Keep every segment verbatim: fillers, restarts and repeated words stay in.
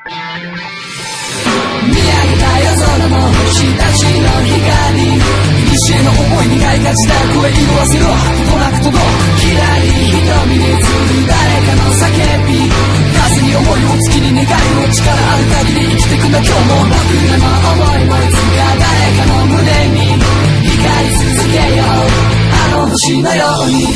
見上げた夜空の星たちの光、古の思いに開花した声色褪せろ、となくとどきらり瞳に映る誰かの叫び、風に思いを月に願いを力ある限り生きてくんだ今日も、僕らの思いもいつか誰かの胸に光り続けよう、あの星のように。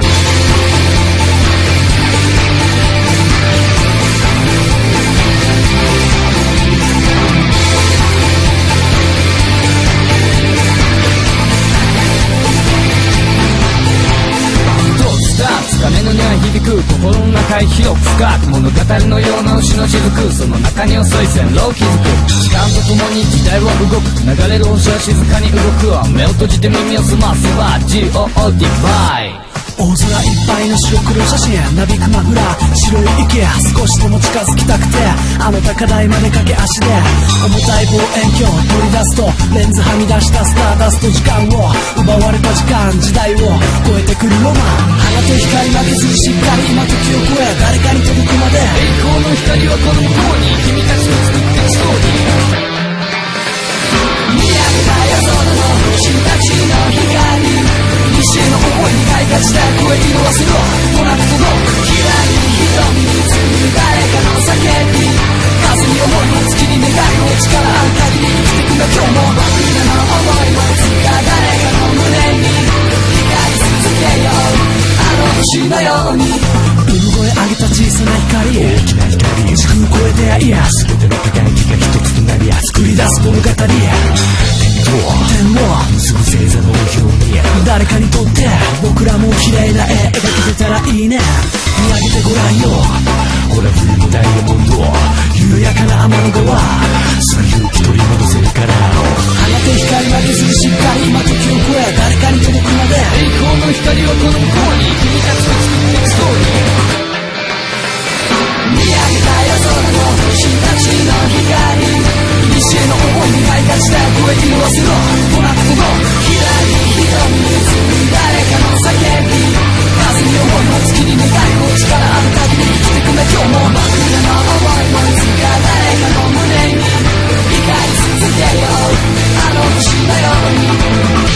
鐘の音は響く心の中へ広く深く、物語のような牛の雫、その中に遅い線路を築く、時間とともに時代は動く、流れる星は静かに動くわ、目を閉じて耳を澄ませば ジーオー ディバイ。大空いっぱいの白黒写真、なびくマフラー白い池、少しでも近づきたくてあの高台まで駆け足で、重たい望遠鏡取り出すとレンズはみ出したスターダスト、時間を奪われた時間、時代を超えてくるロマン、花と光負けずにしっかり今時を超え誰かに届くまで、栄光の光はこの向こうに君たちの作ってるストーリー、見上げた夜空の星たちの光、西への思いに開花した声色褪せろ、となくとどきらり瞳に映る誰かの叫び、風に思いを月に願いを力ある限り生きてくんだ今日も、僕らの思いもいつか誰かの胸に光り続けよう、あの星のように。産声上げた小さな光、大きな光、時空超え出会いや全ての輝きが一つとなり作り出す物語、天を結ぶ星座のように誰かにとって僕らも綺麗な絵描けてたらいいね、見上げてごらんよ、ほら冬のダイヤモンド、緩やかな天の川、その勇気取り戻せるから、花と光負けずにしっかり今時を超え誰かに届くまで、栄光の光はこの向こうに君たちの作っていくストーリー、見上げた夜空の星たちの光、西への思いに開花した声色褪せろ、となくとどきらり瞳に映る誰かの叫び、風に思いを月に願いを力ある限り生きてくんだ今日も、僕らの思いもいつか誰かの胸に光り続けよう、あの星のように。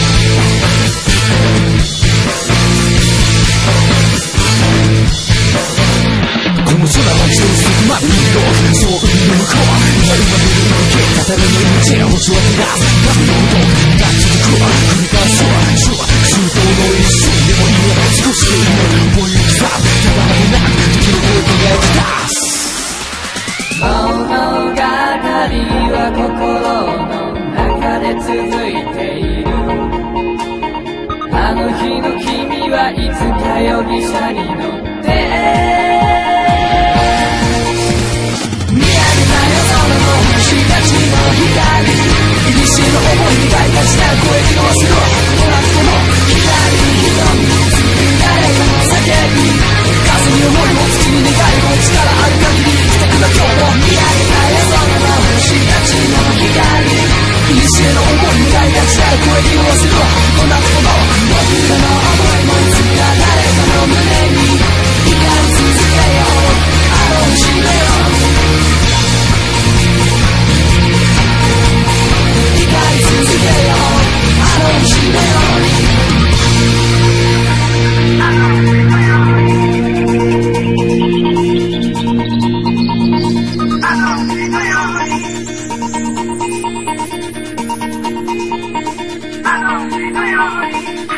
この空は一つまる色、そう海の向こう生まれまでる受け語られる道、星は照らす波の音が続くわ、繰り返すわ、周到の一瞬でもいいわ、少しでいいわ、思い行きさただまでなく時の声輝き出す、物語は心の中で続いている、あの日の君はいつか容疑者に乗って星たちの光、西の思いに開花した声色褪せろ、となくとも光瞳に映る誰かの叫び、風に思いも月に願いも力ある限り生きてくんだ今日も、見上げた夜空の星たちの光、西への思いに開花した声色褪せろ、となくとも僕らの思いもいつか誰かの胸に光り続けよう、あの星のように。光り続けよう、あの星のように。あの星のように。あの星のように。あの星のように。